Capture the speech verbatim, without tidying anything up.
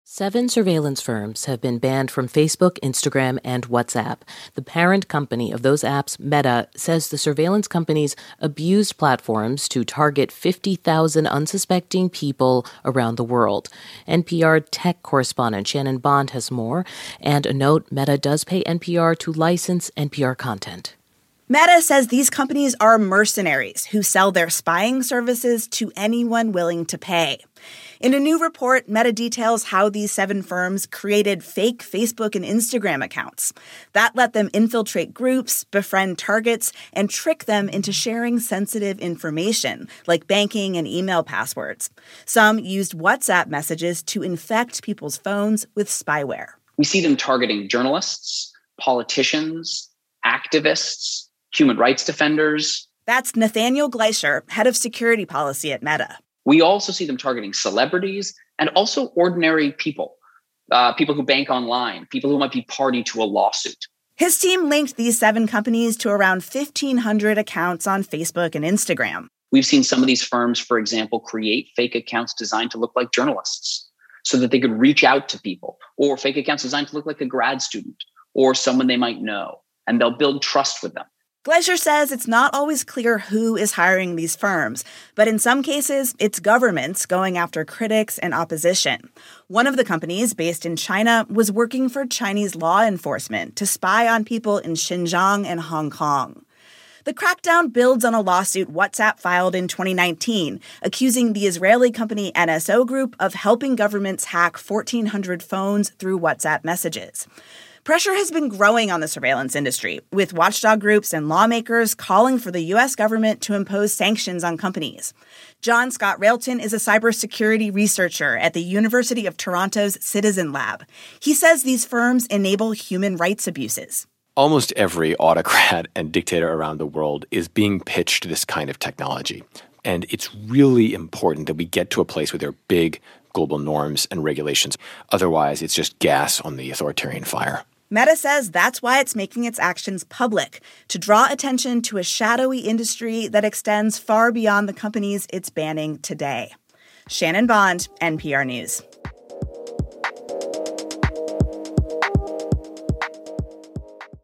Seven surveillance firms have been banned from Facebook, Instagram, and WhatsApp. The parent company of those apps, Meta, says the surveillance companies abused platforms to target fifty thousand unsuspecting people around the world. N P R tech correspondent Shannon Bond has more. And a note, Meta does pay N P R to license N P R content. Meta says these companies are mercenaries who sell their spying services to anyone willing to pay. In a new report, Meta details how these seven firms created fake Facebook and Instagram accounts. That let them infiltrate groups, befriend targets, and trick them into sharing sensitive information, like banking and email passwords. Some used WhatsApp messages to infect people's phones with spyware. We see them targeting journalists, politicians, activists, human rights defenders. That's Nathaniel Gleicher, head of security policy at Meta. We also see them targeting celebrities and also ordinary people, uh, people who bank online, people who might be party to a lawsuit. His team linked these seven companies to around fifteen hundred accounts on Facebook and Instagram. We've seen some of these firms, for example, create fake accounts designed to look like journalists so that they could reach out to people, or fake accounts designed to look like a grad student or someone they might know, and they'll build trust with them. Gleicher says it's not always clear who is hiring these firms, but in some cases, it's governments going after critics and opposition. One of the companies, based in China, was working for Chinese law enforcement to spy on people in Xinjiang and Hong Kong. The crackdown builds on a lawsuit WhatsApp filed in twenty nineteen, accusing the Israeli company N S O Group of helping governments hack fourteen hundred phones through WhatsApp messages. Pressure has been growing on the surveillance industry, with watchdog groups and lawmakers calling for the U S government to impose sanctions on companies. John Scott Railton is a cybersecurity researcher at the University of Toronto's Citizen Lab. He says these firms enable human rights abuses. Almost every autocrat and dictator around the world is being pitched this kind of technology. And it's really important that we get to a place where there are big global norms and regulations. Otherwise, it's just gas on the authoritarian fire. Meta says that's why it's making its actions public, to draw attention to a shadowy industry that extends far beyond the companies it's banning today. Shannon Bond, N P R News.